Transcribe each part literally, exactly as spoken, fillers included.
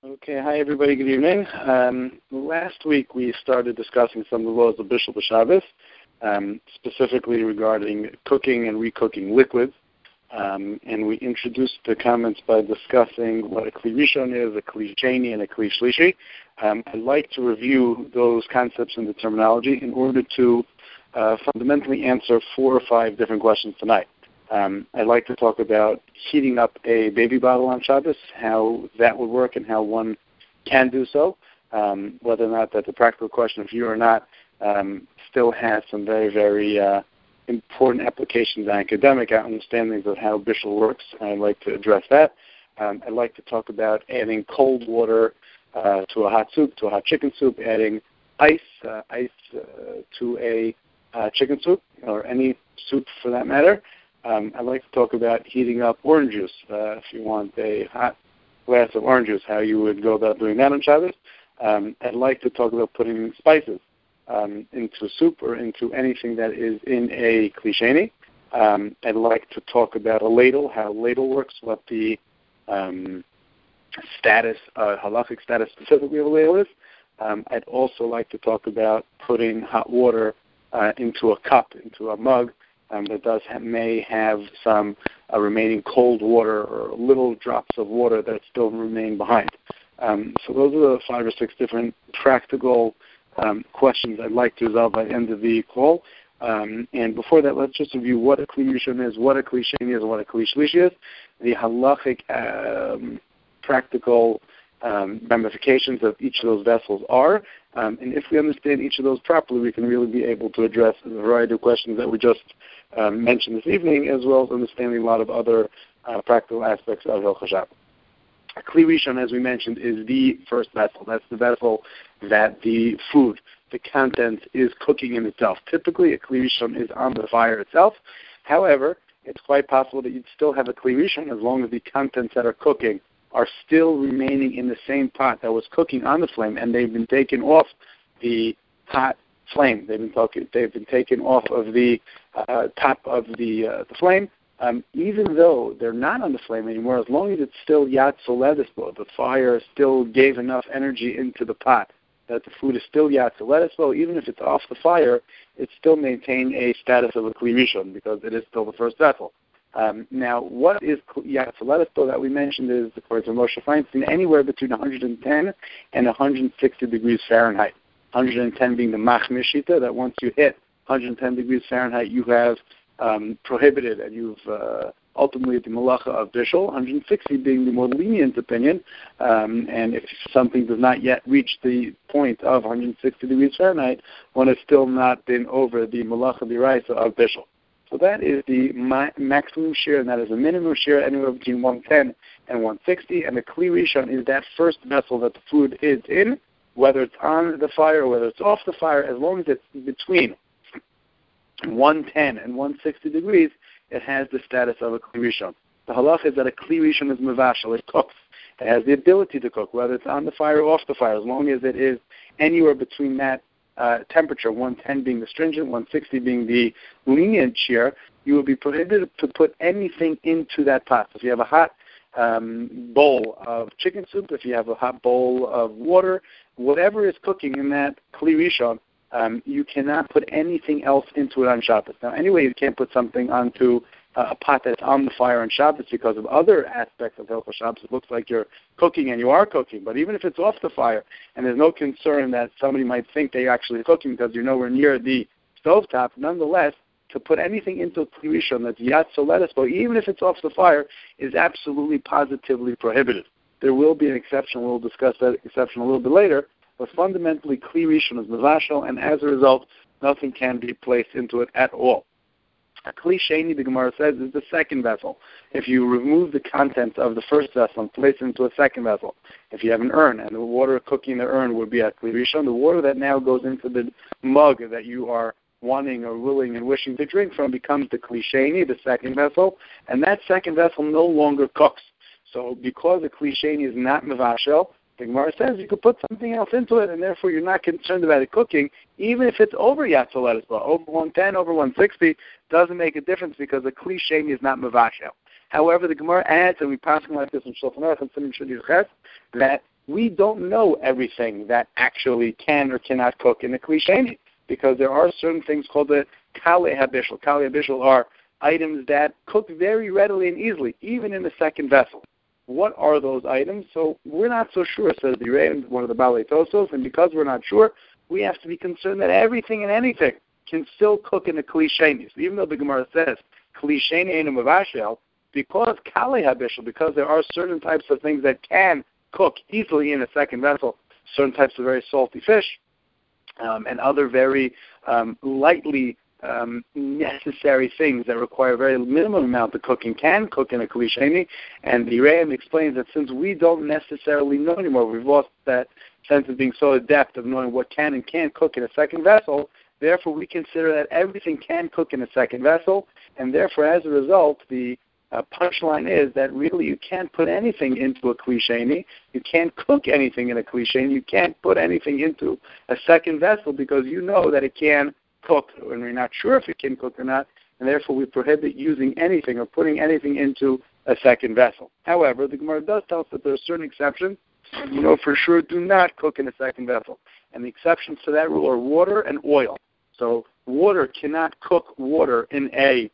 Okay, hi everybody, good evening. Um, last week we started discussing some of the laws of Bishul B'Shabbos, um, specifically regarding cooking and recooking liquids. Um, and we introduced the comments by discussing what a Kli Rishon is, a Kli Sheni, and a Kli Shlishi. Um, I'd like to review those concepts and the terminology in order to uh, fundamentally answer four or five different questions tonight. Um, I'd like to talk about heating up a baby bottle on Shabbos, how that would work and how one can do so, um, whether or not that's a practical question of you or not, um, still has some very, very uh, important applications and academic understandings of how Bishul works. I'd like to address that. Um, I'd like to talk about adding cold water uh, to a hot soup, to a hot chicken soup, adding ice, uh, ice uh, to a uh, chicken soup, or any soup for that matter. Um, I'd like to talk about heating up orange juice. Uh, if you want a hot glass of orange juice, how you would go about doing that on Shabbos. Um, I'd like to talk about putting spices um, into soup or into anything that is in a Kli Sheni. Um, I'd like to talk about a ladle, how a ladle works, what the um, status, uh, halachic status specifically of a ladle is. Um, I'd also like to talk about putting hot water uh, into a cup, into a mug, Um, that does have, may have some uh, remaining cold water or little drops of water that still remain behind. Um, so those are the five or six different practical um, questions I'd like to resolve by the end of the call. Um, and before that, let's just review what a Kli Rishon is, what a Kli Sheni is, and what a Kli Shlishi is, the halachic um, practical um, ramifications of each of those vessels are. Um, and if we understand each of those properly, we can really be able to address a variety of questions that we just um, mentioned this evening, as well as understanding a lot of other uh, practical aspects of Hilchos Shabbos. A Kli Rishon, as we mentioned, is the first vessel. That's the vessel that the food, the content, is cooking in itself. Typically, a Kli Rishon is on the fire itself. However, it's quite possible that you'd still have a Kli Rishon as long as the contents that are cooking are still remaining in the same pot that was cooking on the flame, and they've been taken off the hot flame. They've been, talking, they've been taken off of the uh, top of the uh, the flame. Um, even though they're not on the flame anymore, as long as it's still yat soledisbo, the fire still gave enough energy into the pot that the food is still yat soledisbo, even if it's off the fire, it still maintains a status of a Kli Rishon because it is still the first vessel. Um, now, what is Yat Soledisbo that we mentioned is, according to Moshe Feinstein, anywhere between one hundred ten and one hundred sixty degrees Fahrenheit. one hundred ten being the Machmir Shita, that once you hit one hundred ten degrees Fahrenheit, you have um, prohibited and you've uh, ultimately the Malacha of Bishul. one hundred sixty being the more lenient opinion, um, and if something does not yet reach the point of one hundred sixty degrees Fahrenheit, one has still not been over the Malacha D'Oraisa of Bishul. So that is the ma- maximum shear, and that is the minimum shear, anywhere between one ten and one sixty. And the Kli Rishon is that first vessel that the food is in, whether it's on the fire or whether it's off the fire, as long as it's between one ten and one sixty degrees, it has the status of a Kli Rishon. The halach is that a Kli Rishon is mevashel, it cooks. It has the ability to cook, whether it's on the fire or off the fire, as long as it is anywhere between that Uh, temperature, one ten being the stringent, one sixty being the lenient shear, you will be prohibited to put anything into that pot. So if you have a hot um, bowl of chicken soup, if you have a hot bowl of water, whatever is cooking in that Kli Rishon, um, you cannot put anything else into it on Shabbos. Now, anyway, you can't put something onto uh, a pot that's on the fire on Shabbos because of other aspects of Hilchos Shabbos. It looks like you're cooking, and you are cooking. But even if it's off the fire, and there's no concern that somebody might think they're actually cooking because you're nowhere near the stovetop, nonetheless, to put anything into a Kli Rishon that's yat soledisbo, even if it's off the fire, is absolutely positively prohibited. There will be an exception. We'll discuss that exception a little bit later. But fundamentally, Kli Rishon is mevashel, and as a result, nothing can be placed into it at all. A Kli Sheni, the Gemara says, is the second vessel. If you remove the contents of the first vessel and place it into a second vessel, if you have an urn and the water cooking in the urn would be a Kli Rishon, the water that now goes into the mug that you are wanting or willing and wishing to drink from becomes the Kli Sheni, the second vessel, and that second vessel no longer cooks. So because the Kli Sheni is not mevashel, the Gemara says you could put something else into it, and therefore you're not concerned about it cooking, even if it's over Yat Soledisbo. Over one ten, over one sixty, doesn't make a difference because the Kli Sheni is not mevashel. However, the Gemara adds, and we pass like this in Shulchan Aruch and Siman Shudi Ches, that we don't know everything that actually can or cannot cook in a kli sheni, because there are certain things called the kalei habishul. Kalei habishul are items that cook very readily and easily, even in the second vessel. What are those items? So we're not so sure, says the Rebbe, one of the Balei Tosos, and because we're not sure, we have to be concerned that everything and anything can still cook in a kli sheni. So even though the Gemara says kli sheni einu mevashel, because kalei habishul, because there are certain types of things that can cook easily in a second vessel, certain types of very salty fish, um, and other very um, lightly um, necessary things that require a very minimum amount of cooking can cook in a kli sheni. And the Rebbe explains that since we don't necessarily know anymore, we've lost that sense of being so adept of knowing what can and can't cook in a second vessel, therefore we consider that everything can cook in a second vessel, and therefore as a result, the uh, punchline is that really you can't put anything into a kli sheni, you can't cook anything in a kli sheni, you can't put anything into a second vessel because you know that it can cook, and we're not sure if it can cook or not, and therefore we prohibit using anything or putting anything into a second vessel. However, the Gemara does tell us that there are certain exceptions. You know for sure do not cook in a second vessel. And the exceptions to that rule are water and oil. So water cannot cook water in a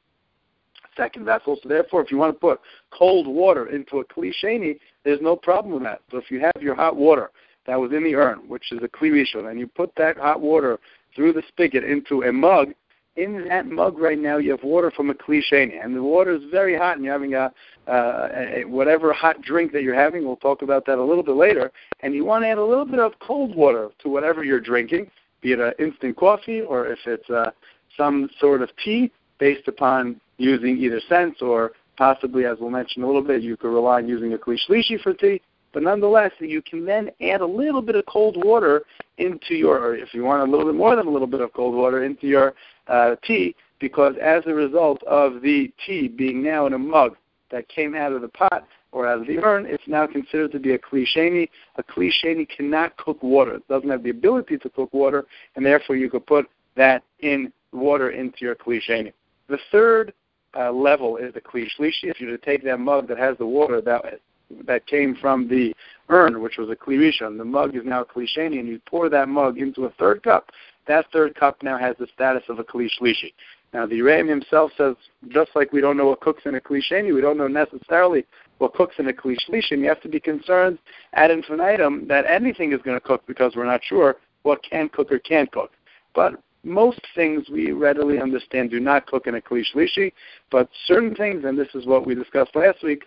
second vessel. So therefore, if you want to put cold water into a kli sheni, there's no problem with that. So if you have your hot water that was in the urn, which is a kli rishon, and you put that hot water through the spigot into a mug, in that mug right now you have water from a kli sheni, and the water is very hot, and you're having a, uh, a whatever hot drink that you're having. We'll talk about that a little bit later. And you want to add a little bit of cold water to whatever you're drinking, be it an instant coffee or if it's uh, some sort of tea, based upon using either sense or possibly, as we'll mention a little bit, you could rely on using a kli shlishi for tea. But nonetheless, you can then add a little bit of cold water into your, or if you want a little bit more than a little bit of cold water, into your uh, tea, because as a result of the tea being now in a mug that came out of the pot or out of the urn, it's now considered to be a kli sheni. A kli sheni cannot cook water. It doesn't have the ability to cook water, and therefore you could put that in water into your kli sheni. The third uh, level is the kli shlishi. If you were to take that mug that has the water that that came from the urn, which was a kli rishon, the mug is now a kli sheni, and you pour that mug into a third cup, that third cup now has the status of a kli shlishi. Now, the Rebbe himself says, just like we don't know what cooks in a kli sheni, we don't know necessarily what cooks in a kli shlishi, and you have to be concerned ad infinitum that anything is going to cook because we're not sure what can cook or can't cook. But most things we readily understand do not cook in a kli shlishi, but certain things, and this is what we discussed last week,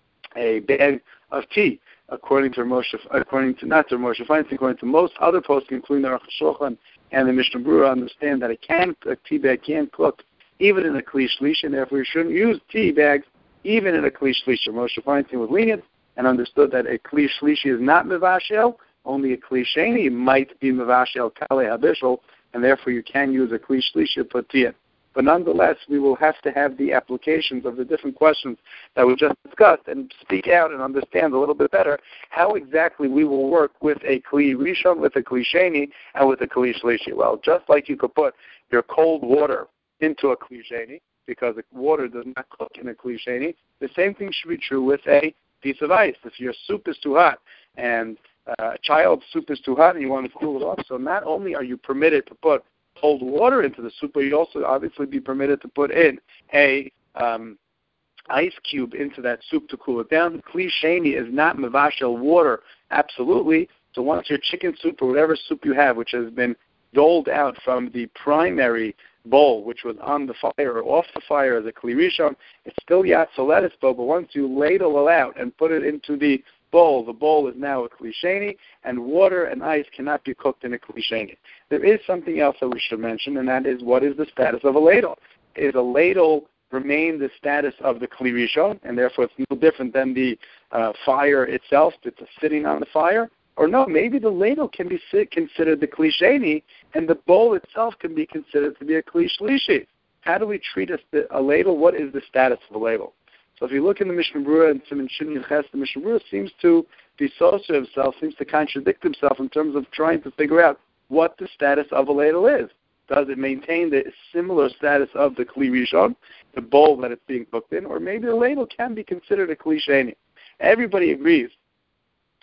a bag of tea, according to Moshe, according to not to Moshe Feinstein, according to most other posts, including the Aruch HaShulchan and the Mishnah Berurah, understand that it can, a tea bag can cook even in a kli shlishi, and therefore you shouldn't use tea bags even in a kli shlishi. Moshe Feinstein was lenient and understood that a kli shlishi is not mevashel, only a kli sheni might be mevashel kalei habishul, and therefore you can use a kli shlishi to put tea in. But nonetheless, we will have to have the applications of the different questions that we just discussed and speak out and understand a little bit better how exactly we will work with a kli rishon, with a kli sheni, and with a kli shlishi. Well, just like you could put your cold water into a kli sheni, because the water does not cook in a kli sheni, the same thing should be true with a piece of ice. If your soup is too hot and uh, a child's soup is too hot and you want to cool it off, so not only are you permitted to put cold water into the soup, but you also obviously be permitted to put in a um, ice cube into that soup to cool it down. Kli sheni is not mevashel water, absolutely. So once your chicken soup or whatever soup you have, which has been doled out from the primary bowl, which was on the fire or off the fire as a kli rishon, it's still yatzoletis bowl, but once you ladle it out and put it into the bowl, the bowl is now a kli sheni, and water and ice cannot be cooked in a kli sheni. There is something else that we should mention, and that is, what is the status of a ladle? Is a ladle remain the status of the kli rishon, and therefore it's no different than the uh, fire itself, it's sitting on the fire? Or no, maybe the ladle can be considered the kli sheni, and the bowl itself can be considered to be a kli shlishi. How do we treat a, a ladle? What is the status of a ladle? So if you look in the Mishnah Berurah and Siman Shin Ches, the Mishnah Berurah seems to be so to himself, seems to contradict himself in terms of trying to figure out what the status of a ladle is. Does it maintain the similar status of the kli rishon, the bowl that it's being cooked in, or maybe the ladle can be considered a kli sheni? Everybody agrees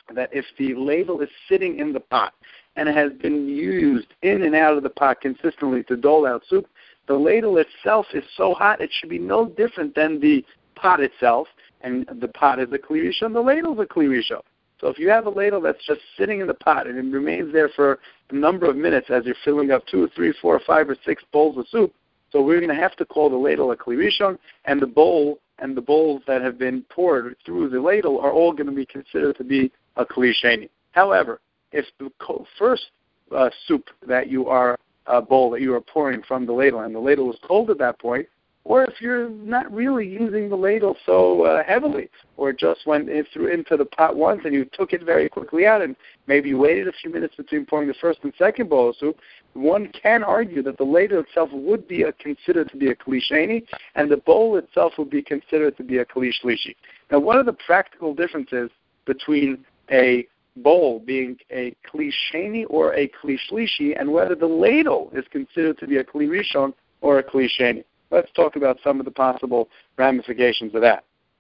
that if the ladle is sitting in the pot and it has been used in and out of the pot consistently to dole out soup, the ladle itself is so hot it should be no different than the pot itself, and the pot is a Kli Rishon, the ladle is a Kli Rishon. So if you have a ladle that's just sitting in the pot and it remains there for a number of minutes as you're filling up two, three, four, five, or six bowls of soup, so we're going to have to call the ladle a Kli Rishon, and the bowl and the bowls that have been poured through the ladle are all going to be considered to be a Kli Sheni. However, if the first uh, soup that you are, uh, bowl that you are pouring from the ladle, and the ladle is cold at that point, or if you're not really using the ladle so uh, heavily, or just went in through into the pot once and you took it very quickly out, and maybe you waited a few minutes between pouring the first and second bowl of soup, one can argue that the ladle itself would be a, considered to be a Kli Sheni, and the bowl itself would be considered to be a Kli Shlishi. Now, what are the practical differences between a bowl being a Kli Sheni or a Kli Shlishi, and whether the ladle is considered to be a Kli Rishon or a Kli Sheni? Let's talk about some of the possible ramifications of that.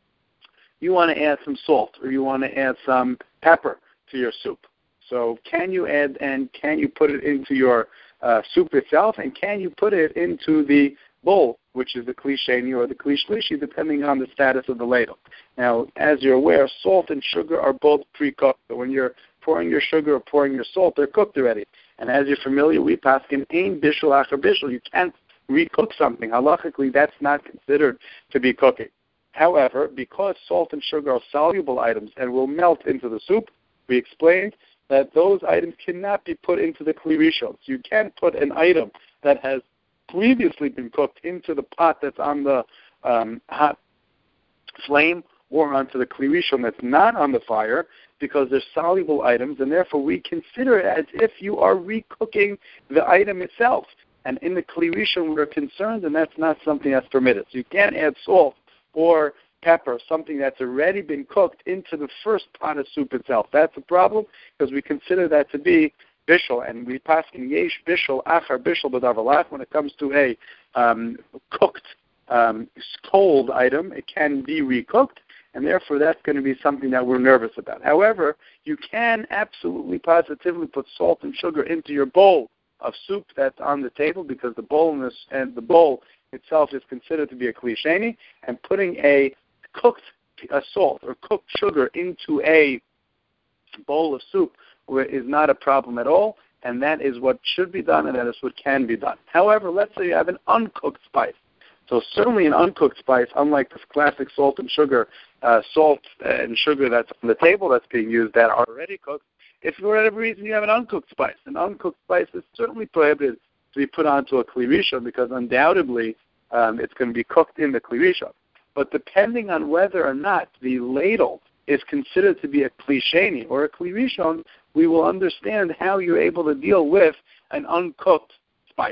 You want to add some salt, or you want to add some pepper to your soup. So can you add, and can you put it into your uh, soup itself, and can you put it into the bowl, which is the Kli Sheni or the Kli Shlishi, depending on the status of the ladle. Now, as you're aware, salt and sugar are both pre-cooked. So when you're pouring your sugar or pouring your salt, they're cooked already. And as you're familiar, we paskin ein bishul acher bishul. You can't recook something. Halachically, that's not considered to be cooking. However, because salt and sugar are soluble items and will melt into the soup, we explained that those items cannot be put into the Kli Rishon. You can't put an item that has previously been cooked into the pot that's on the um, hot flame or onto the Kli Rishon that's not on the fire, because they're soluble items, and therefore we consider it as if you are recooking the item itself. And in the Kli Rishon, we're concerned, and that's not something that's permitted. So you can't add salt or pepper, something that's already been cooked, into the first pot of soup itself. That's a problem, because we consider that to be bishul, and we pass in yesh bishul achar bishul b'davar when it comes to a um, cooked, um, cold item. It can be recooked, and therefore that's going to be something that we're nervous about. However, you can absolutely positively put salt and sugar into your bowl of soup that's on the table, because the bowl and the, and the bowl itself is considered to be a Kli Sheni, and putting a cooked a salt or cooked sugar into a bowl of soup is not a problem at all, and that is what should be done, and that is what can be done. However, let's say you have an uncooked spice. So certainly an uncooked spice, unlike this classic salt and sugar, uh, salt and sugar that's on the table that's being used that are already cooked, if for whatever reason you have an uncooked spice, an uncooked spice is certainly prohibited to be put onto a Kli Rishon, because undoubtedly um, it's going to be cooked in the Kli Rishon. But depending on whether or not the ladle is considered to be a Kli Sheni or a Kli Rishon, we will understand how you're able to deal with an uncooked spice.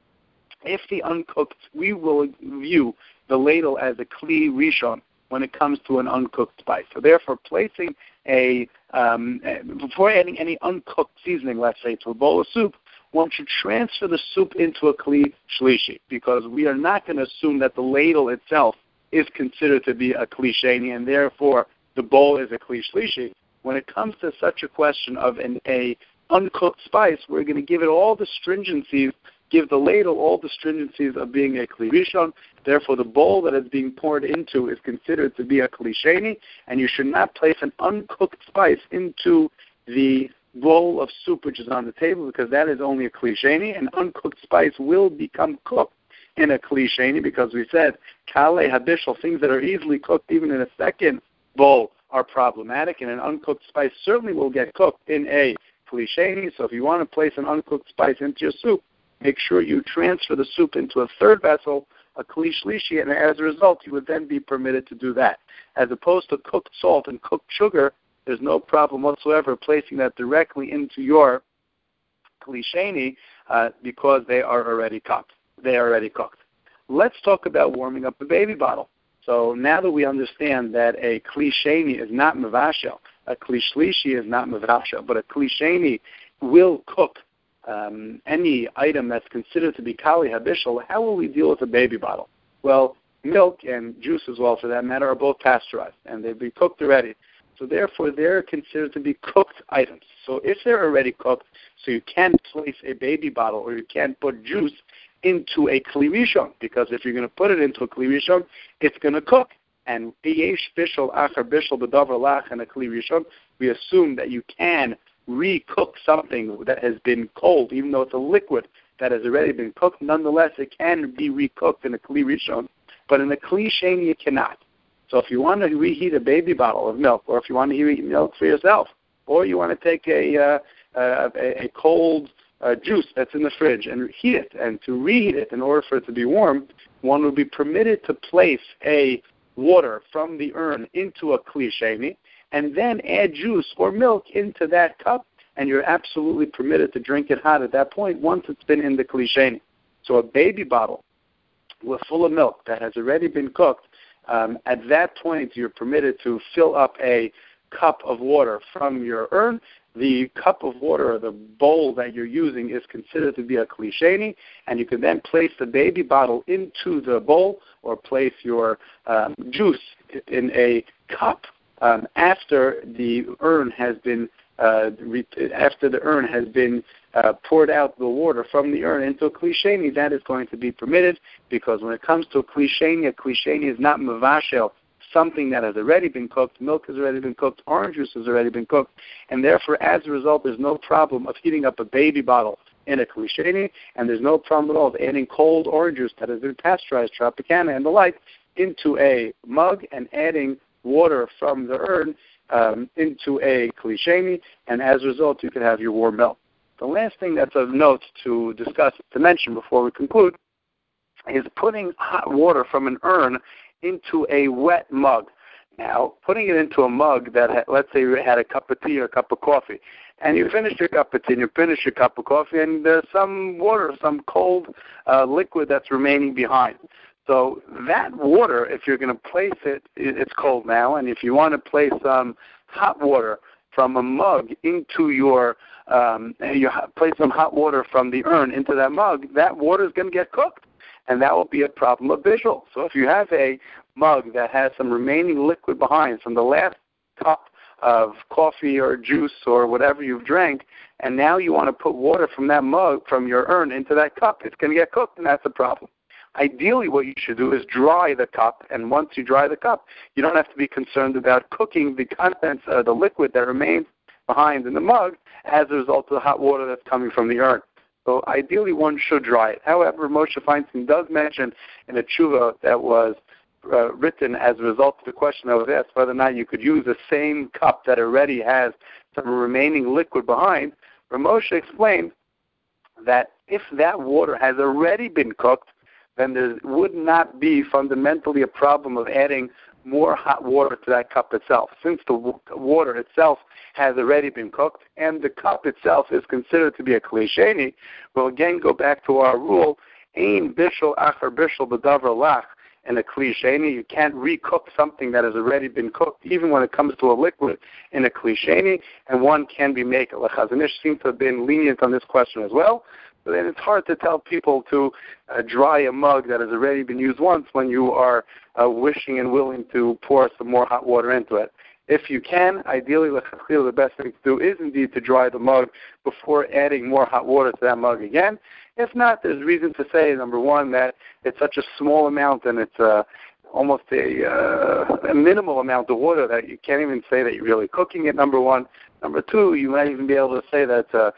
If the uncooked, we will view the ladle as a Kli Rishon when it comes to an uncooked spice. So therefore, placing a, um, before adding any uncooked seasoning, let's say, to a bowl of soup, one should transfer the soup into a Kli Shlishi, because we are not going to assume that the ladle itself is considered to be a Kli Sheni, and therefore the bowl is a Kli Shlishi. When it comes to such a question of an a uncooked spice, we're going to give it all the stringencies, give the ladle all the stringencies of being a Kli Rishon. Therefore, the bowl that is being poured into is considered to be a Kli Sheni, and you should not place an uncooked spice into the bowl of soup which is on the table, because that is only a Kli Sheni, and uncooked spice will become cooked in a Kli Sheni, because we said kale habishal, things that are easily cooked even in a second bowl, are problematic, and an uncooked spice certainly will get cooked in a Kli Sheni. So if you want to place an uncooked spice into your soup, make sure you transfer the soup into a third vessel, a Kli Shlishi, and as a result, you would then be permitted to do that. As opposed to cooked salt and cooked sugar, there's no problem whatsoever placing that directly into your Kli Sheni uh, because they are already cooked. They are already cooked. Let's talk about warming up the baby bottle. So now that we understand that a Kli Sheni is not mevashel, a Kli Shlishi is not mevashel, but a Kli Sheni will cook um, any item that's considered to be kali habishal, how will we deal with a baby bottle? Well, milk and juice as well, for that matter, are both pasteurized, and they've been cooked already. So therefore, they're considered to be cooked items. So if they're already cooked, so you can't place a baby bottle or you can't put juice into a kli rishon, because if you're going to put it into a kli rishon, it's going to cook. And yesh bishul achar bishul b'davar lach and a kli rishon, we assume that you can re-cook something that has been cold, even though it's a liquid that has already been cooked. Nonetheless, it can be recooked in a kli rishon, but in a kli sheni you cannot. So if you want to reheat a baby bottle of milk, or if you want to reheat milk for yourself, or you want to take a uh, uh, a, a cold uh, juice that's in the fridge and heat it, and to reheat it in order for it to be warm, one would be permitted to place a water from the urn into a kli sheni, and then add juice or milk into that cup, and you're absolutely permitted to drink it hot at that point once it's been in the kli sheni. So a baby bottle with full of milk that has already been cooked, um, at that point you're permitted to fill up a cup of water from your urn. The cup of water or the bowl that you're using is considered to be a kli sheni, and you can then place the baby bottle into the bowl or place your um, juice in a cup um, after the urn has been uh, re- after the urn has been uh, poured out the water from the urn into a kli sheni. That is going to be permitted, because when it comes to a kli sheni, a kli sheni is not mavashel, something that has already been cooked. Milk has already been cooked. Orange juice has already been cooked. And therefore, as a result, there's no problem of heating up a baby bottle in a kli sheni, and there's no problem at all of adding cold orange juice that has been pasteurized, Tropicana and the like, into a mug and adding water from the urn um, into a kli sheni, and as a result, you can have your warm milk. The last thing that's of note to discuss, to mention before we conclude, is putting hot water from an urn into a wet mug. Now, putting it into a mug that, had, let's say you had a cup of tea or a cup of coffee, and you finished your cup of tea and you finished your cup of coffee, and there's some water, some cold uh, liquid that's remaining behind. So that water, if you're going to place it, it's cold now, and if you want to place some hot water from a mug into your, um, you place some hot water from the urn into that mug, that water is going to get cooked. And that will be a problem of visual. So if you have a mug that has some remaining liquid behind from the last cup of coffee or juice or whatever you've drank, and now you want to put water from that mug, from your urn, into that cup, it's going to get cooked, and that's a problem. Ideally, what you should do is dry the cup, and once you dry the cup, you don't have to be concerned about cooking the contents of the liquid that remains behind in the mug as a result of the hot water that's coming from the urn. So ideally, one should dry it. However, Moshe Feinstein does mention in a tshuva that was uh, written as a result of the question that was asked whether or not you could use the same cup that already has some remaining liquid behind. Moshe explained that if that water has already been cooked, then there would not be fundamentally a problem of adding more hot water to that cup itself. Since the w- water itself has already been cooked and the cup itself is considered to be a kli sheni, we'll again go back to our rule, ein bishul achar bishul b'davar lach, in a kli sheni. You can't recook something that has already been cooked, even when it comes to a liquid in a kli sheni, and one can be made. The Chazon Ish seems to have been lenient on this question as well. But then it's hard to tell people to uh, dry a mug that has already been used once when you are uh, wishing and willing to pour some more hot water into it. If you can, ideally, the best thing to do is indeed to dry the mug before adding more hot water to that mug again. If not, there's reason to say, number one, that it's such a small amount and it's uh, almost a, uh, a minimal amount of water that you can't even say that you're really cooking it, number one. Number two, you might even be able to say that uh,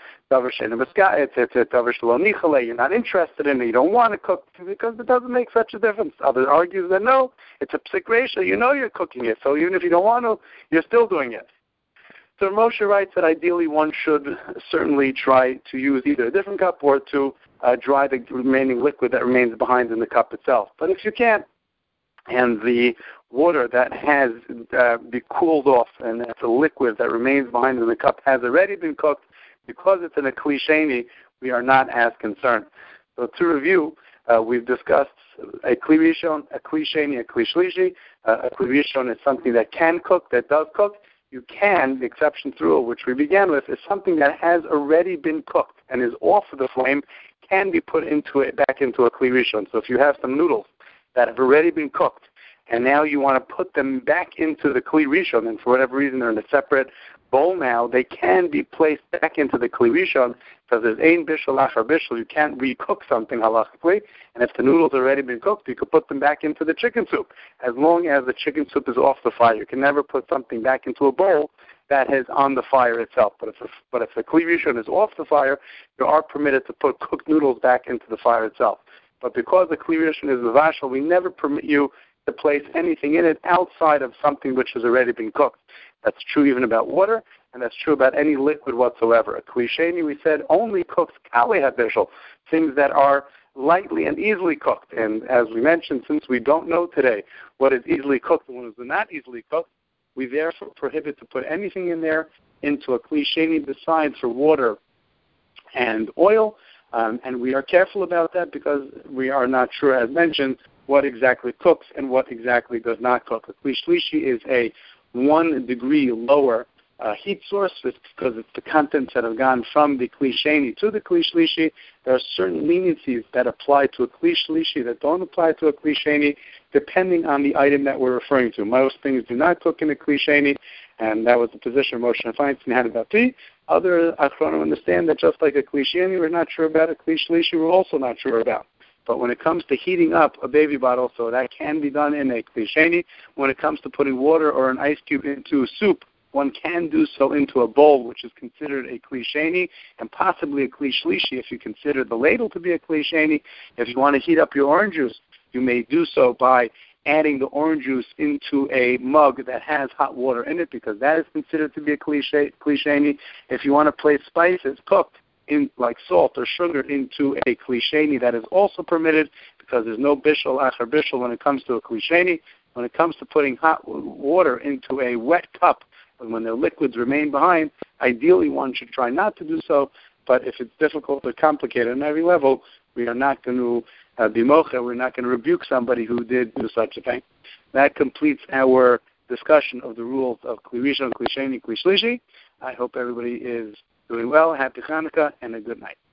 you're not interested in it, you don't want to cook because it doesn't make such a difference. Others argue that no, it's a psik ratio, you know you're cooking it, so even if you don't want to, you're still doing it. So Moshe writes that ideally one should certainly try to use either a different cup or to uh, dry the remaining liquid that remains behind in the cup itself. But if you can't, and the water that has uh, been cooled off and that's a liquid that remains behind in the cup has already been cooked, because it's in a kli sheni, we are not as concerned. So to review, uh, we've discussed a kli rishon, a kli sheni, a kli shlishi. Uh, a kli rishon is something that can cook, that does cook. You can, the exception to rule, which we began with, is something that has already been cooked and is off of the flame, can be put into it back into a kli rishon. So if you have some noodles that have already been cooked, and now you want to put them back into the Kli Rishon, and for whatever reason they're in a separate bowl now, they can be placed back into the Kli Rishon, because there's ein bishul achar bishul. You can't recook something halachically, and if the noodles have already been cooked, you could put them back into the chicken soup, as long as the chicken soup is off the fire. You can never put something back into a bowl that is on the fire itself. But if the, but if the Kli Rishon is off the fire, you are permitted to put cooked noodles back into the fire itself. But because the Kli Rishon is vashal, we never permit you to place anything in it outside of something which has already been cooked. That's true even about water, and that's true about any liquid whatsoever. A Kli Sheni, we said, only cooks kalei habishul, things that are lightly and easily cooked. And as we mentioned, since we don't know today what is easily cooked and what is not easily cooked, we therefore prohibit to put anything in there into a Kli Sheni besides for water and oil. Um, and we are careful about that because we are not sure, as mentioned, what exactly cooks and what exactly does not cook. A Kli Shlishi is a one degree lower uh, heat source. It's because it's the contents that have gone from the Kli Sheni to the Kli Shlishi. There are certain leniencies that apply to a Kli Shlishi that don't apply to a Kli Sheni, depending on the item that we're referring to. Most things do not cook in a Kli Sheni, and that was the position Moshe Feinstein had about tea. Other Achronim understand that just like a Kli Sheni we're not sure about, a Kli Shlishi we're also not sure about. But when it comes to heating up a baby bottle, so that can be done in a Kli Sheni. When it comes to putting water or an ice cube into soup, one can do so into a bowl, which is considered a Kli Sheni, and possibly a Kli Shlishi if you consider the ladle to be a Kli Sheni. If you want to heat up your orange juice, you may do so by adding the orange juice into a mug that has hot water in it, because that is considered to be a Kli Sheni. If you want to place spices cooked in like salt or sugar into a Kli Sheni, that is also permitted, because there's no bishul achar bishul when it comes to a Kli Sheni. When it comes to putting hot water into a wet cup, when the liquids remain behind, ideally one should try not to do so, but if it's difficult or complicated on every level, we are not going to uh, be mocha, we're not going to rebuke somebody who did do such a thing. That completes our discussion of the rules of Kli Rishon, Kli Sheni, Kli Shlishi. I hope everybody is doing well. Happy Hanukkah and a good night.